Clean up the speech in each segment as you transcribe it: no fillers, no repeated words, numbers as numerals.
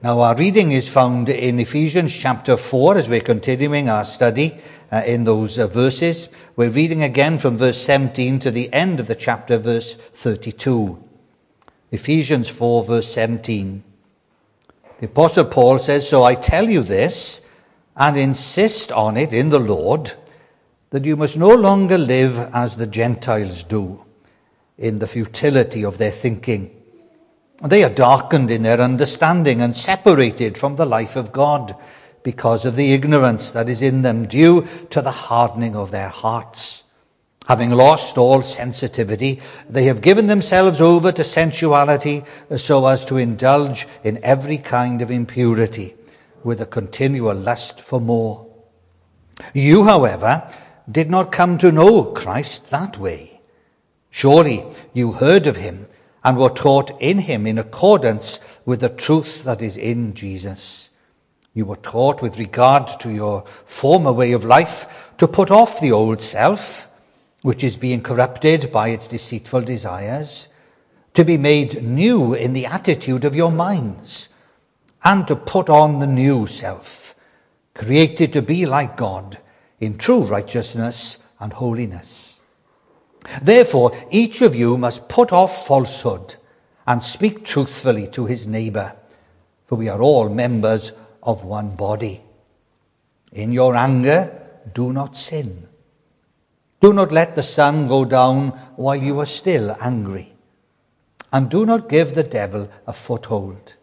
Now our reading is found in Ephesians chapter 4 as we're continuing our study in those verses. We're reading again from verse 17 to the end of the chapter, verse 32. Ephesians 4 verse 17. The Apostle Paul says, "So I tell you this, and insist on it in the Lord, that you must no longer live as the Gentiles do, in the futility of their thinking. They are darkened in their understanding and separated from the life of God because of the ignorance that is in them due to the hardening of their hearts. Having lost all sensitivity, they have given themselves over to sensuality so as to indulge in every kind of impurity with a continual lust for more. You, however, did not come to know Christ that way. Surely you heard of him and were taught in him in accordance with the truth that is in Jesus. You were taught with regard to your former way of life to put off the old self, which is being corrupted by its deceitful desires, to be made new in the attitude of your minds, and to put on the new self, created to be like God in true righteousness and holiness. Therefore, each of you must put off falsehood and speak truthfully to his neighbor, for we are all members of one body. In your anger, do not sin. Do not let the sun go down while you are still angry, and do not give the devil a foothold.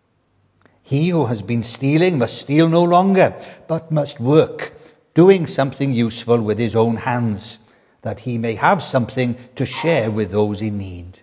He who has been stealing must steal no longer, but must work, doing something useful with his own hands, that he may have something to share with those in need.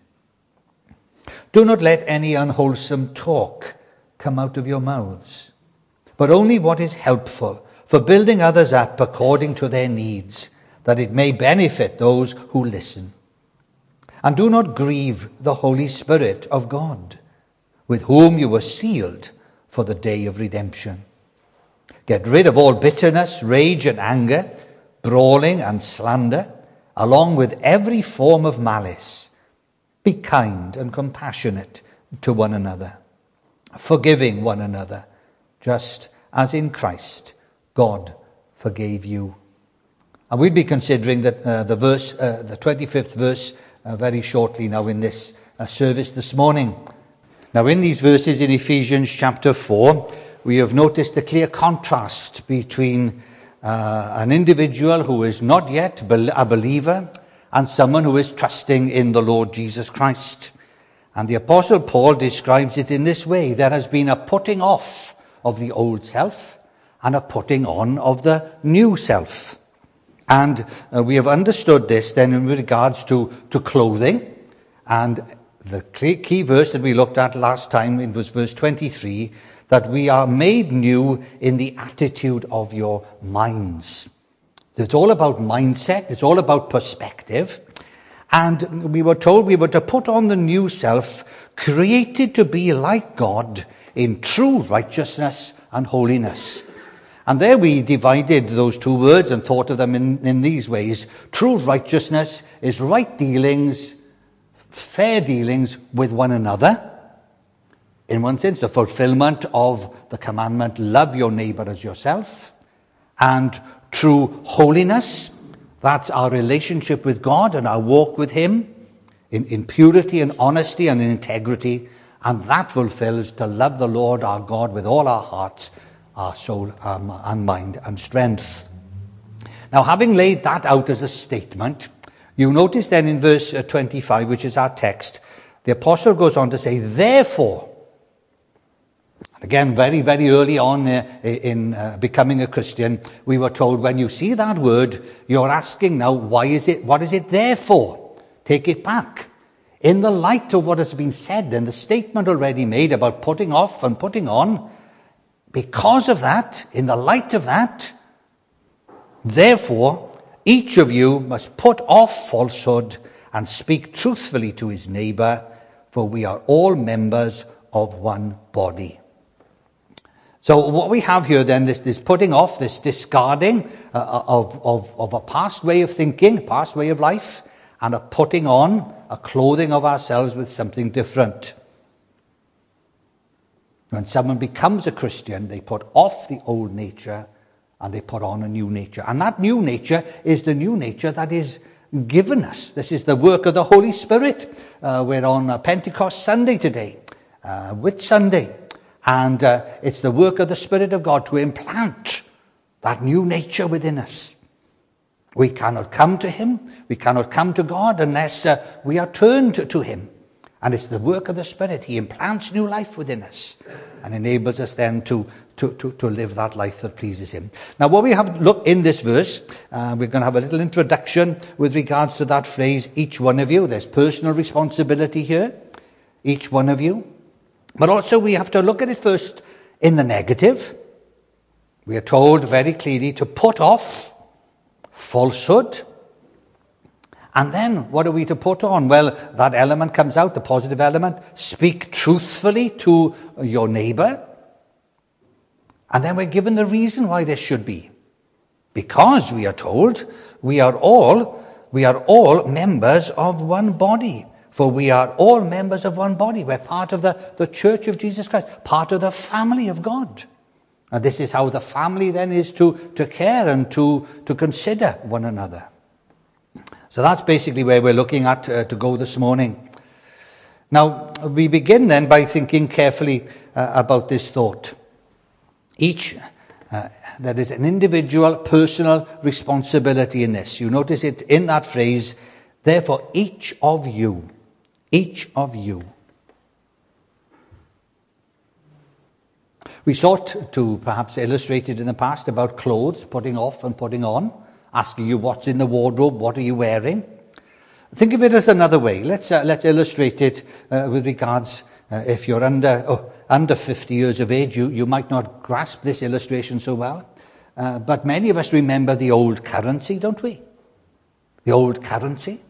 Do not let any unwholesome talk come out of your mouths, but only what is helpful for building others up according to their needs, that it may benefit those who listen. And do not grieve the Holy Spirit of God, with whom you were sealed for the day of redemption. Get rid of all bitterness, rage and anger, brawling and slander, along with every form of malice. Be kind and compassionate to one another, forgiving one another, just as in Christ God forgave you." And we'll be considering that the 25th verse very shortly now in this service this morning. Now in these verses in Ephesians chapter 4, we have noticed the clear contrast between an individual who is not yet a believer and someone who is trusting in the Lord Jesus Christ. And the Apostle Paul describes it in this way: there has been a putting off of the old self and a putting on of the new self. And we have understood this then in regards to clothing. And the key verse that we looked at last time, it was verse 23, that we are made new in the attitude of your minds. It's all about mindset. It's all about perspective. And we were told we were to put on the new self, created to be like God in true righteousness and holiness. And there we divided those two words and thought of them in these ways. True righteousness is right dealings, fair dealings with one another. In one sense, the fulfillment of the commandment, love your neighbor as yourself. And true holiness, that's our relationship with God and our walk with him in purity and honesty and in integrity. And that fulfills to love the Lord our God with all our hearts, our soul, and mind and strength. Now, having laid that out as a statement, you notice then in verse 25, which is our text, the apostle goes on to say, therefore, again, very, very early on in becoming a Christian, we were told when you see that word, you're asking now, what is it there for? Take it back. In the light of what has been said and the statement already made about putting off and putting on, because of that, in the light of that, therefore, each of you must put off falsehood and speak truthfully to his neighbor, for we are all members of one body. So what we have here then, this putting off, this discarding of a past way of thinking, a past way of life, and a putting on, a clothing of ourselves with something different. When someone becomes a Christian, they put off the old nature and they put on a new nature. And that new nature is the new nature that is given us. This is the work of the Holy Spirit. We're on Pentecost Sunday today, Whit Sunday. And it's the work of the Spirit of God to implant that new nature within us. We cannot come to him, we cannot come to God unless we are turned to him. And it's the work of the Spirit. He implants new life within us and enables us then to live that life that pleases him. Now, what we have look in this verse, we're going to have a little introduction with regards to that phrase, each one of you. There's personal responsibility here, each one of you. But also we have to look at it first in the negative. We are told very clearly to put off falsehood. And then what are we to put on? Well, that element comes out, the positive element. Speak truthfully to your neighbor. And then we're given the reason why this should be. Because we are told we are all members of one body. For we are all members of one body. We're part of the Church of Jesus Christ, part of the family of God. And this is how the family then is to care and to consider one another. So that's basically where we're looking at to go this morning. Now, we begin then by thinking carefully about this thought. There is an individual, personal responsibility in this. You notice it in that phrase, therefore each of you. Each of you. We sought to perhaps illustrate it in the past about clothes, putting off and putting on, asking you what's in the wardrobe, what are you wearing? Think of it as another way. Let's illustrate it with regards, if you're under 50 years of age, you might not grasp this illustration so well. But many of us remember the old currency, don't we? The old currency.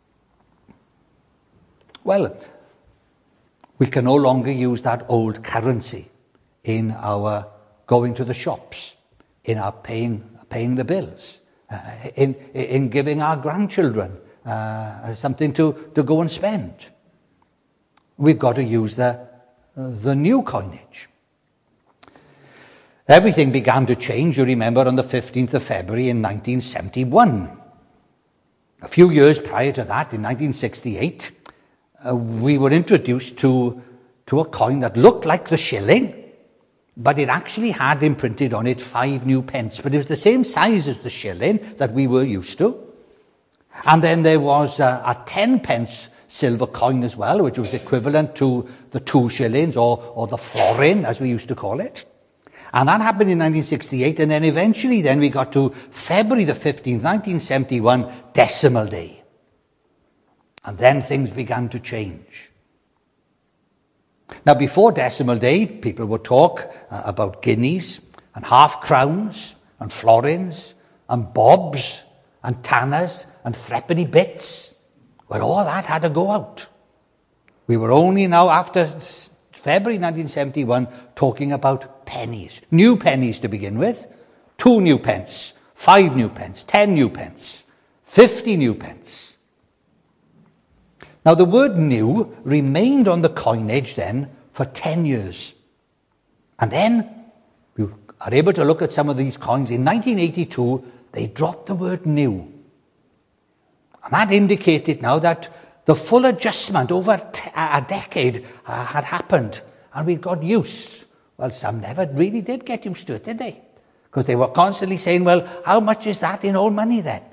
Well, we can no longer use that old currency in our going to the shops, in our paying the bills, in giving our grandchildren something to go and spend. We've got to use the new coinage. Everything began to change, you remember, on the 15th of February in 1971. A few years prior to that, in 1968, we were introduced to a coin that looked like the shilling, but it actually had imprinted on it 5 new pence. But it was the same size as the shilling that we were used to. And then there was a 10 pence silver coin as well, which was equivalent to the 2 shillings or the florin, as we used to call it. And that happened in 1968. And then eventually then we got to February the 15th, 1971, decimal day. And then things began to change. Now, before decimal day, people would talk about guineas and half crowns and florins and bobs and tanners and threepenny bits. Well, all that had to go out. We were only now, after February 1971, talking about pennies. New pennies to begin with. 2 new pence, 5 new pence, 10 new pence, 50 new pence. Now, the word new remained on the coinage then for 10 years. And then you are able to look at some of these coins. In 1982, they dropped the word new. And that indicated now that the full adjustment over a decade had happened. And we got used. Well, some never really did get used to it, did they? Because they were constantly saying, well, how much is that in old money then?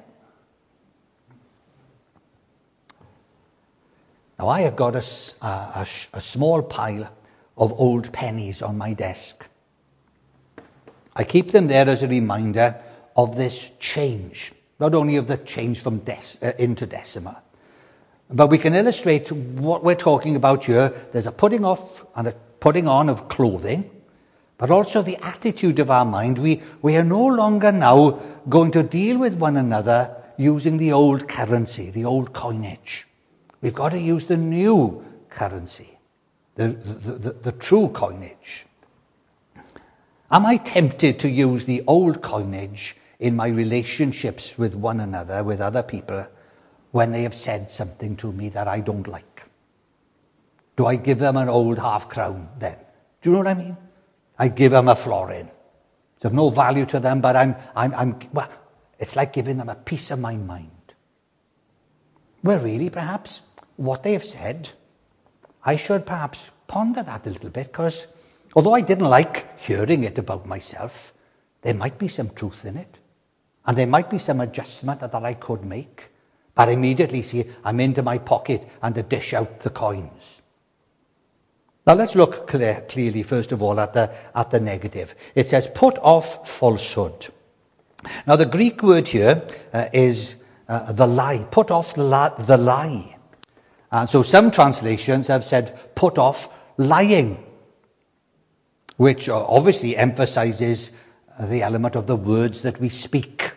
Now, I have got a small pile of old pennies on my desk. I keep them there as a reminder of this change, not only of the change from into decimal, but we can illustrate what we're talking about here. There's a putting off and a putting on of clothing, but also the attitude of our mind. We are no longer now going to deal with one another using the old currency, the old coinage. We've got to use the new currency, the true coinage. Am I tempted to use the old coinage in my relationships with one another, with other people, when they have said something to me that I don't like? Do I give them an old half crown then Do you know what I mean? I give them a florin. It's of no value to them, but well, it's like giving them a piece of my mind. Well, really, perhaps, what they have said, I should perhaps ponder that a little bit, because although I didn't like hearing it about myself, there might be some truth in it. And there might be some adjustment that I could make. But immediately, see, I'm into my pocket and to dish out the coins. Now let's look clearly, first of all, at the negative. It says, put off falsehood. Now the Greek word here is the lie. Put off the lie. And so some translations have said, put off lying, which obviously emphasizes the element of the words that we speak.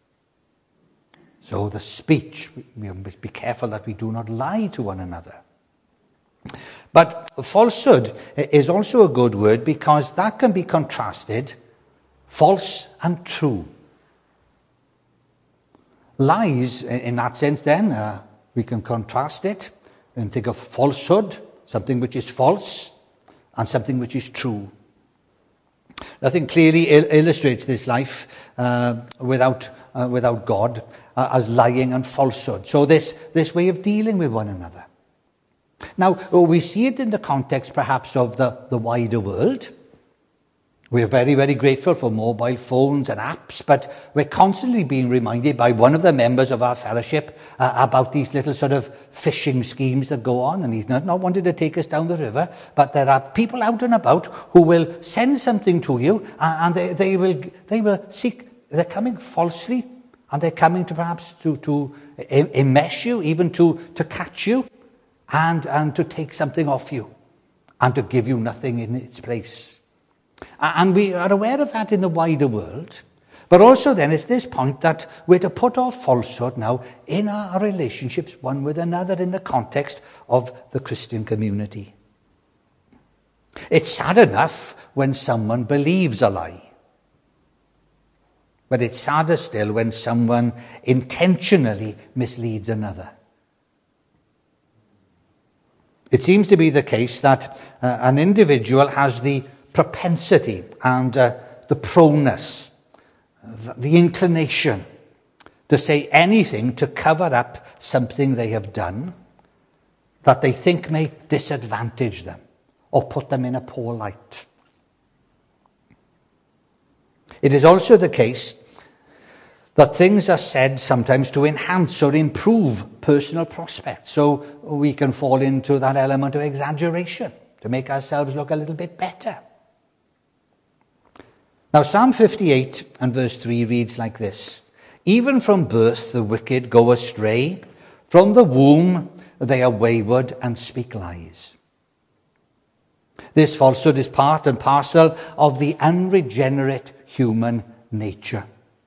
So the speech, we must be careful that we do not lie to one another. But falsehood is also a good word because that can be contrasted, false and true. Lies, in that sense then, we can contrast it and think of falsehood, something which is false, and something which is true. Nothing clearly illustrates this life without God as lying and falsehood. So this way of dealing with one another. Now, we see it in the context perhaps of the wider world. We're very, very grateful for mobile phones and apps, but we're constantly being reminded by one of the members of our fellowship about these little sort of fishing schemes that go on, and he's not wanted to take us down the river, but there are people out and about who will send something to you, and they will seek, they're coming falsely, and they're coming to perhaps to enmesh you, even to catch you, and to take something off you, and to give you nothing in its place. And we are aware of that in the wider world. But also then it's this point that we're to put off falsehood now in our relationships one with another in the context of the Christian community. It's sad enough when someone believes a lie. But it's sadder still when someone intentionally misleads another. It seems to be the case that an individual has the propensity and the proneness, the inclination to say anything to cover up something they have done that they think may disadvantage them or put them in a poor light. It is also the case that things are said sometimes to enhance or improve personal prospects, so we can fall into that element of exaggeration to make ourselves look a little bit better. Now, Psalm 58 and verse 3 reads like this: even from birth the wicked go astray, from the womb they are wayward and speak lies. This falsehood is part and parcel of the unregenerate human nature.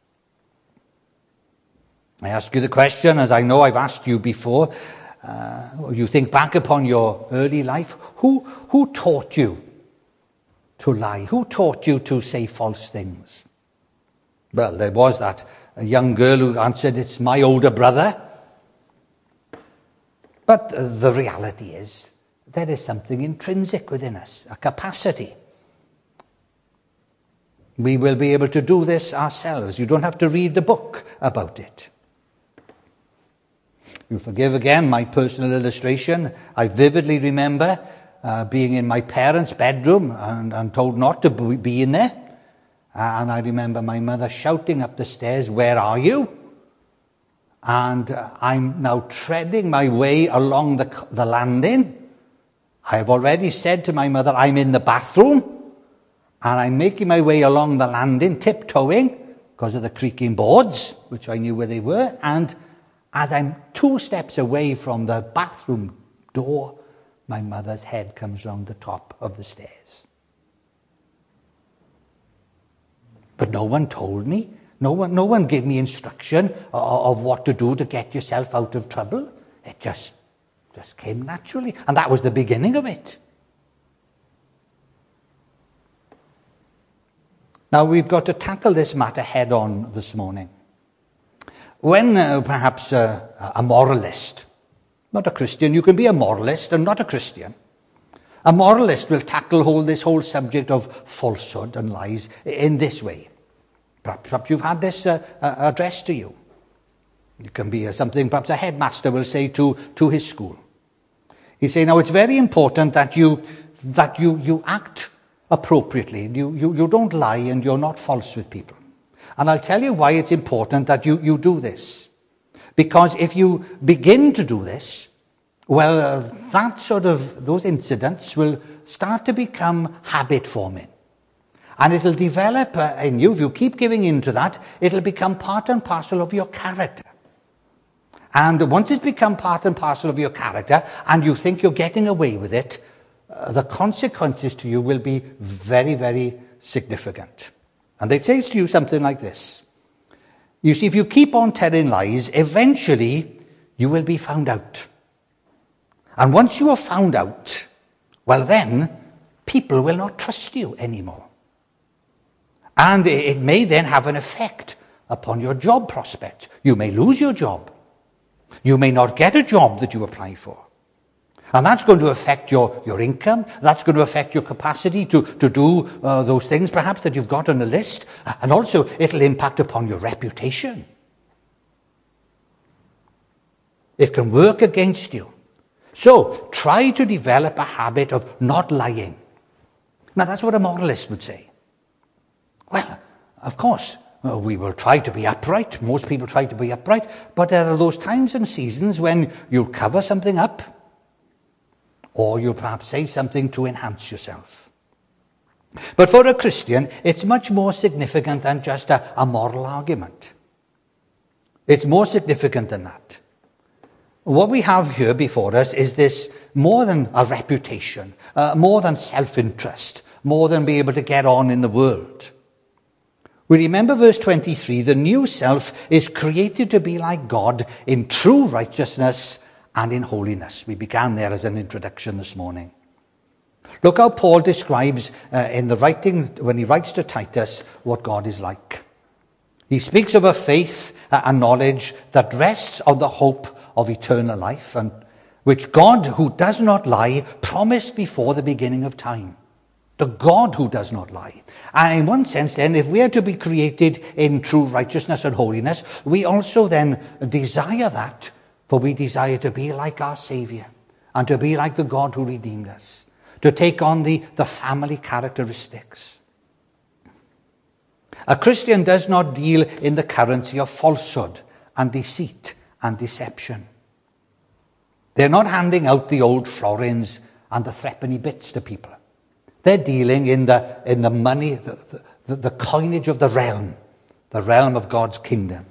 I ask you the question, as I know I've asked you before, you think back upon your early life, who taught you to lie? Who taught you to say false things? Well, there was that young girl who answered, it's my older brother. But the reality is, there is something intrinsic within us, a capacity. We will be able to do this ourselves. You don't have to read the book about it. You forgive again my personal illustration. I vividly remember being in my parents' bedroom and told not to be in there. And I remember my mother shouting up the stairs, where are you? And I'm now treading my way along the landing. I have already said to my mother, I'm in the bathroom. And I'm making my way along the landing, tiptoeing, because of the creaking boards, which I knew where they were. And as I'm 2 steps away from the bathroom door, my mother's head comes round the top of the stairs. But no one told me. No one gave me instruction of what to do to get yourself out of trouble. It just came naturally. And that was the beginning of it. Now we've got to tackle this matter head on this morning. When perhaps a moralist, not a Christian, you can be a moralist and not a Christian. A moralist will tackle this whole subject of falsehood and lies in this way. Perhaps you've had this addressed to you. It can be something perhaps a headmaster will say to his school. He'll say, now it's very important that you act appropriately. You don't lie and you're not false with people. And I'll tell you why it's important that you do this. Because if you begin to do this, well, those incidents will start to become habit forming. And it'll develop in you. If you keep giving in to that, it'll become part and parcel of your character. And once it's become part and parcel of your character, and you think you're getting away with it, the consequences to you will be very, very significant. And it says to you something like this. You see, if you keep on telling lies, eventually you will be found out. And once you are found out, well then, people will not trust you anymore. And it may then have an effect upon your job prospects. You may lose your job. You may not get a job that you apply for. And that's going to affect your income. That's going to affect your capacity to do those things perhaps that you've got on the list. And also it'll impact upon your reputation. It can work against you. So try to develop a habit of not lying. Now that's what a moralist would say. Well, of course, we will try to be upright. Most people try to be upright. But there are those times and seasons when you'll cover something up, or you'll perhaps say something to enhance yourself. But for a Christian, it's much more significant than just a moral argument. It's more significant than that. What we have here before us is this more than a reputation, more than self-interest, more than being able to get on in the world. We remember verse 23, the new self is created to be like God in true righteousness and in holiness. We began there as an introduction this morning. Look how Paul describes in the writing, when he writes to Titus, what God is like. He speaks of a faith and knowledge that rests on the hope of eternal life, and which God, who does not lie, promised before the beginning of time. The God who does not lie. And in one sense then, if we are to be created in true righteousness and holiness, we also then desire that, for we desire to be like our Saviour and to be like the God who redeemed us, to take on the family characteristics. A Christian does not deal in the currency of falsehood and deceit and deception. They're not handing out the old florins and the threepenny bits to people. They're dealing in the money, the coinage of the realm of God's kingdom.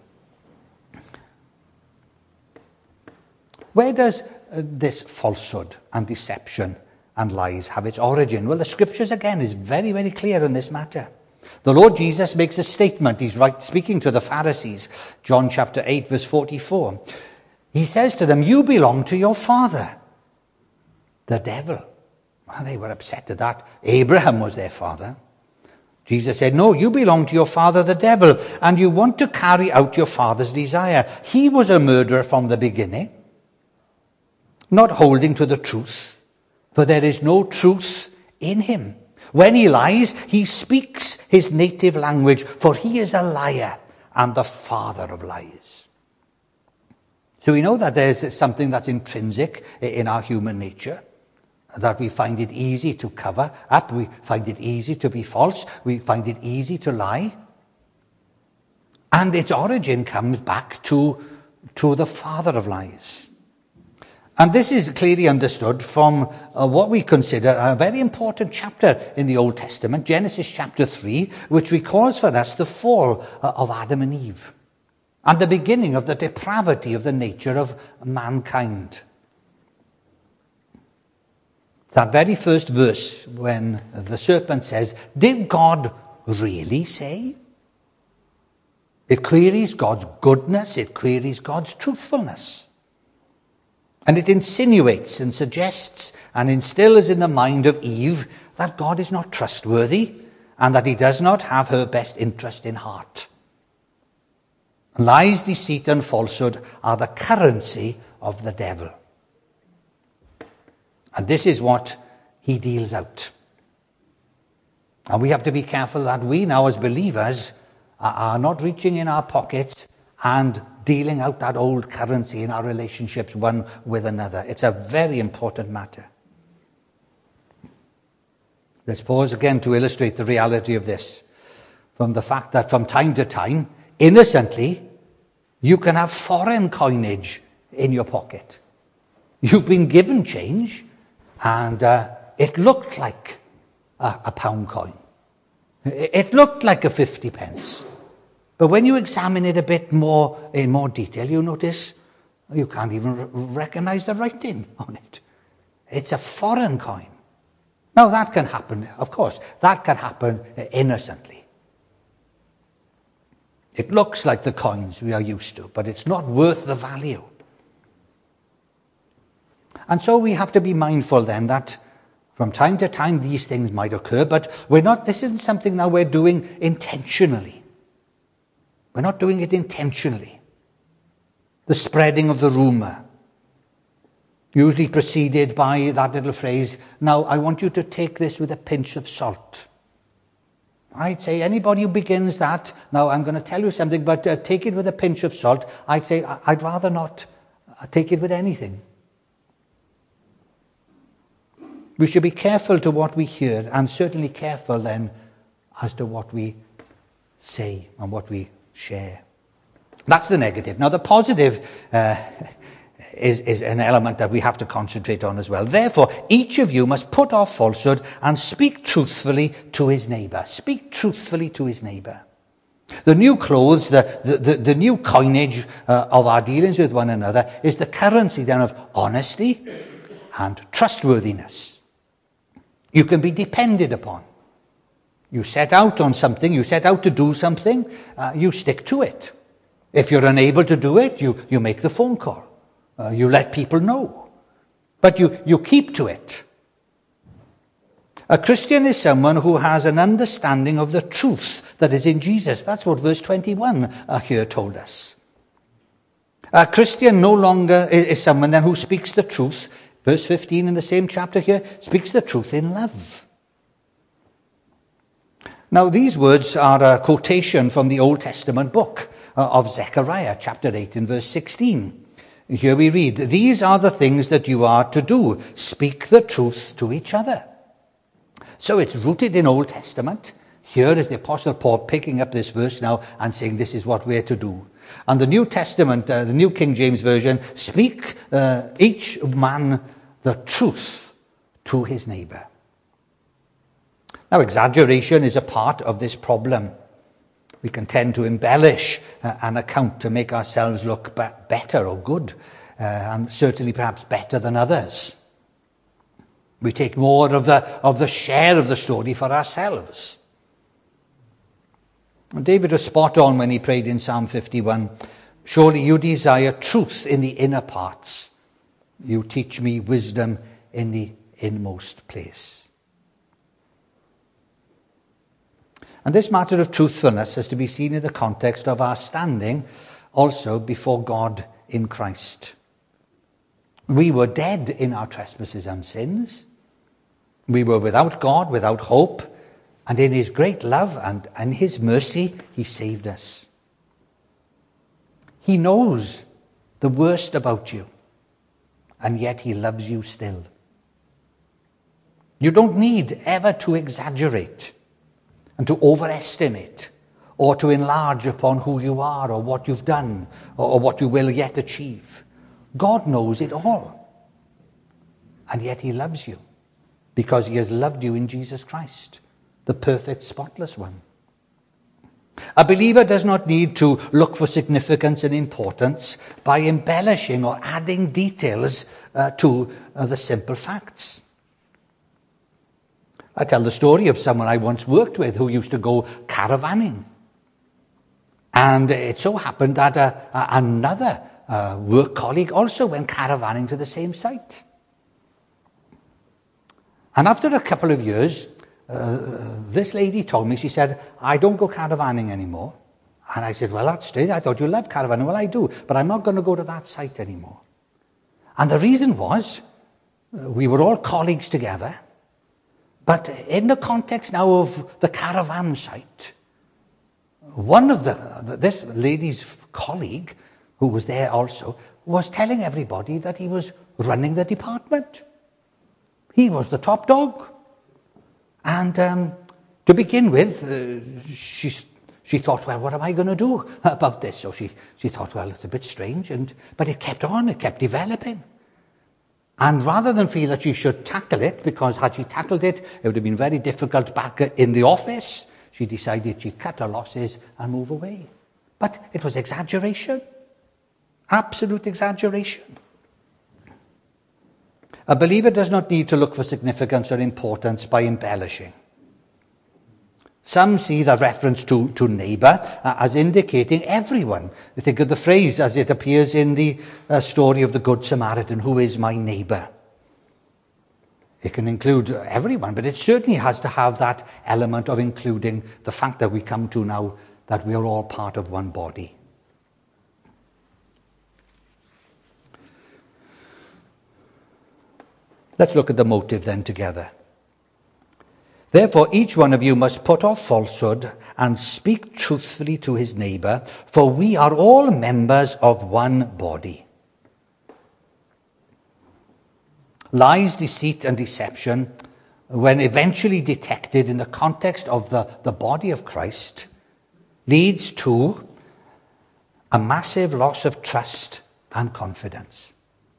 Where does this falsehood and deception and lies have its origin? Well, the scriptures again is very, very clear on this matter. The Lord Jesus makes a statement. He's speaking to the Pharisees. John chapter 8 verse 44. He says to them, you belong to your father, the devil. Well, they were upset at that. Abraham was their father. Jesus said, no, you belong to your father, the devil, and you want to carry out your father's desire. He was a murderer from the beginning, not holding to the truth, for there is no truth in him. When he lies, he speaks his native language, for he is a liar and the father of lies. So we know that there's something that's intrinsic in our human nature, that we find it easy to cover up, we find it easy to be false, we find it easy to lie. And its origin comes back to the father of lies. And this is clearly understood from what we consider a very important chapter in the Old Testament, Genesis chapter 3, which recalls for us the fall of Adam and Eve and the beginning of the depravity of the nature of mankind. That very first verse when the serpent says, did God really say? It queries God's goodness, it queries God's truthfulness. And it insinuates and suggests and instills in the mind of Eve that God is not trustworthy and that he does not have her best interest in heart. Lies, deceit, and falsehood are the currency of the devil. And this is what he deals out. And we have to be careful that we now as believers are not reaching in our pockets and dealing out that old currency in our relationships one with another. It's a very important matter. Let's pause again to illustrate the reality of this. From the fact that from time to time, innocently, you can have foreign coinage in your pocket. You've been given change, and it looked like a pound coin. It looked like a 50 pence. But when you examine it a bit more in more detail, you notice you can't even recognize the writing on it. It's a foreign coin. Now that can happen, of course. That can happen innocently. It looks like the coins we are used to, but it's not worth the value. And so we have to be mindful then that from time to time these things might occur, but this isn't something that we're doing intentionally. We're not doing it intentionally. The spreading of the rumor, usually preceded by that little phrase, now I want you to take this with a pinch of salt. I'd say anybody who begins that, now I'm going to tell you something, but take it with a pinch of salt, I'd say I'd rather not take it with anything. We should be careful to what we hear, and certainly careful then as to what we say and what we share. That's the negative. Now the positive is an element that we have to concentrate on as well. Therefore, each of you must put off falsehood and speak truthfully to his neighbour. Speak truthfully to his neighbour. The new clothes, the new coinage of our dealings with one another is the currency then of honesty and trustworthiness. You can be depended upon. You set out on something, you set out to do something, you stick to it. If you're unable to do it, you make the phone call. You let people know. But you keep to it. A Christian is someone who has an understanding of the truth that is in Jesus. That's what verse 21 here told us. A Christian no longer is someone then who speaks the truth. Verse 15 in the same chapter here speaks the truth in love. Now these words are a quotation from the Old Testament book of Zechariah, chapter 8 and verse 16. Here we read, these are the things that you are to do. Speak the truth to each other. So it's rooted in Old Testament. Here is the Apostle Paul picking up this verse now and saying this is what we're to do. And the New Testament, the New King James Version, speak each man the truth to his neighbour. Now, exaggeration is a part of this problem. We can tend to embellish an account to make ourselves look better or good, and certainly perhaps better than others. We take more of the share of the story for ourselves. And David was spot on when he prayed in Psalm 51, surely you desire truth in the inner parts. You teach me wisdom in the inmost place. And this matter of truthfulness is to be seen in the context of our standing also before God in Christ. We were dead in our trespasses and sins. We were without God, without hope, and in his great love and his mercy, he saved us. He knows the worst about you, and yet he loves you still. You don't need ever to exaggerate and to overestimate or to enlarge upon who you are or what you've done or what you will yet achieve. God knows it all. And yet he loves you because he has loved you in Jesus Christ, the perfect, spotless one. A believer does not need to look for significance and importance by embellishing or adding details to the simple facts. I tell the story of someone I once worked with who used to go caravanning. And it so happened that another work colleague also went caravanning to the same site. And after a couple of years, this lady told me, she said, I don't go caravanning anymore. And I said, well, that's strange. I thought you loved caravanning. Well, I do, but I'm not going to go to that site anymore. And the reason was, we were all colleagues together. But in the context now of the caravan site, one of this lady's colleague, who was there also, was telling everybody that he was running the department. He was the top dog. And to begin with, she thought, well, what am I going to do about this? So she thought, well, it's a bit strange. But it kept on, it kept developing. And rather than feel that she should tackle it, because had she tackled it, it would have been very difficult back in the office, she decided she'd cut her losses and move away. But it was exaggeration. Absolute exaggeration. A believer does not need to look for significance or importance by embellishing. Some see the reference to neighbour as indicating everyone. They think of the phrase as it appears in the story of the Good Samaritan, who is my neighbour. It can include everyone, but it certainly has to have that element of including the fact that we come to now that we are all part of one body. Let's look at the motive then together. Therefore, each one of you must put off falsehood and speak truthfully to his neighbour, for we are all members of one body. Lies, deceit, and deception, when eventually detected in the context of the body of Christ, leads to a massive loss of trust and confidence.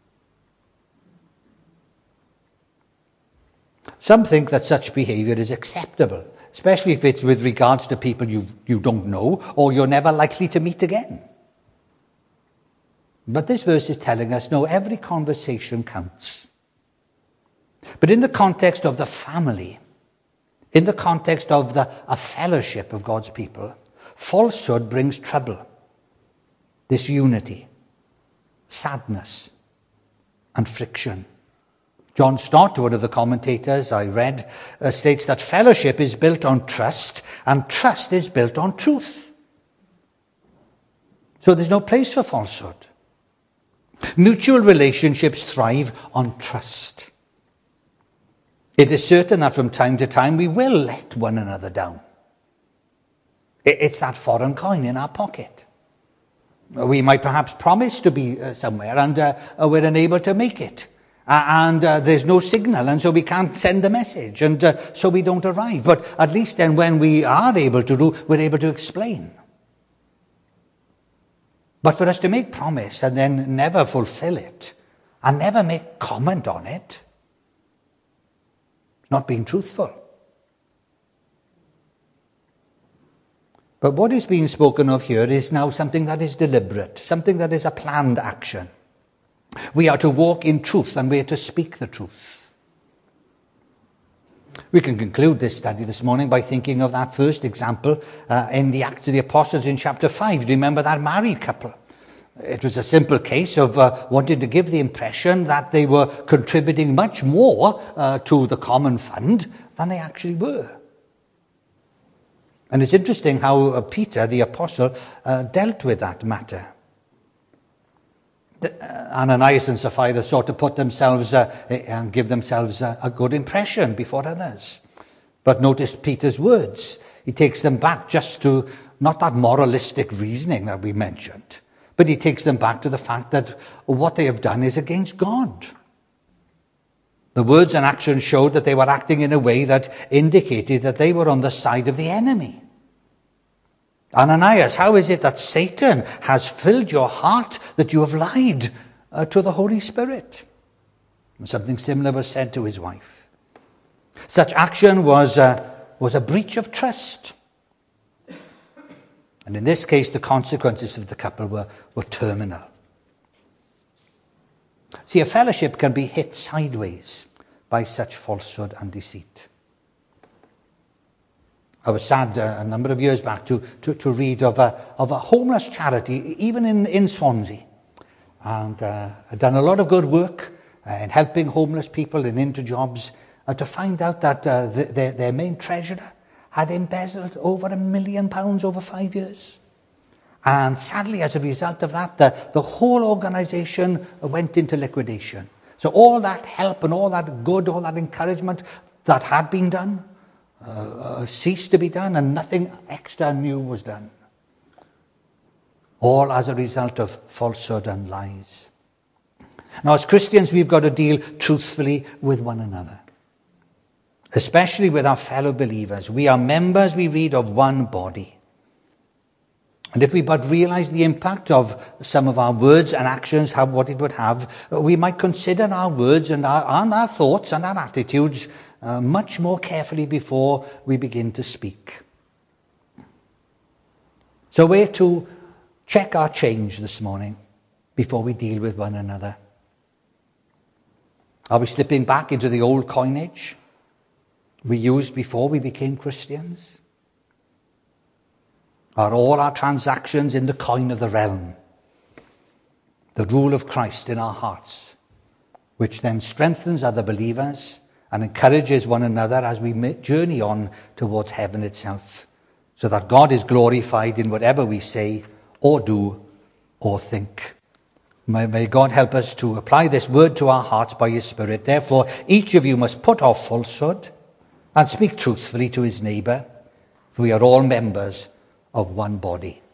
Some think that such behaviour is acceptable, especially if it's with regards to people you don't know or you're never likely to meet again. But this verse is telling us, no, every conversation counts. But in the context of the family, in the context of a fellowship of God's people, falsehood brings trouble, disunity, sadness, and friction. John Stott, one of the commentators I read, states that fellowship is built on trust, and trust is built on truth. So there's no place for falsehood. Mutual relationships thrive on trust. It is certain that from time to time we will let one another down. It's that foreign coin in our pocket. We might perhaps promise to be somewhere and we're unable to make it. And there's no signal, and so we can't send the message, and so we don't arrive. But at least then when we are able to do, we're able to explain. But for us to make promise and then never fulfill it, and never make comment on it, it's not being truthful. But what is being spoken of here is now something that is deliberate, something that is a planned action. We are to walk in truth, and we are to speak the truth. We can conclude this study this morning by thinking of that first example in the Acts of the Apostles in chapter 5. Remember that married couple? It was a simple case of wanting to give the impression that they were contributing much more to the common fund than they actually were. And it's interesting how Peter, the apostle, dealt with that matter. Ananias and Sapphira sought to put themselves and give themselves a good impression before others. But notice Peter's words. He takes them back just to not that moralistic reasoning that we mentioned, but he takes them back to the fact that what they have done is against God. The words and actions showed that they were acting in a way that indicated that they were on the side of the enemy. Ananias, how is it that Satan has filled your heart that you have lied to the Holy Spirit? And something similar was said to his wife. Such action was a breach of trust. And in this case, the consequences of the couple were terminal. See, a fellowship can be hit sideways by such falsehood and deceit. I was sad a number of years back to read of a homeless charity, even in Swansea. And I'd done a lot of good work in helping homeless people and into jobs, to find out that their main treasurer had embezzled over £1 million over 5 years. And sadly, as a result of that, the whole organisation went into liquidation. So all that help and all that good, all that encouragement, that had been done ceased to be done, and nothing extra new was done. All as a result of falsehood and lies. Now, as Christians, we've got to deal truthfully with one another, especially with our fellow believers. We are members, we read, of one body. And if we but realize the impact of some of our words and actions, what it would have, we might consider our words and our thoughts and our attitudes much more carefully before we begin to speak. So we're to check our change this morning before we deal with one another. Are we slipping back into the old coinage we used before we became Christians? Are all our transactions in the coin of the realm, the rule of Christ in our hearts, which then strengthens other believers and encourages one another as we journey on towards heaven itself, so that God is glorified in whatever we say or do or think. May God help us to apply this word to our hearts by his Spirit. Therefore, each of you must put off falsehood and speak truthfully to his neighbour, for we are all members of one body.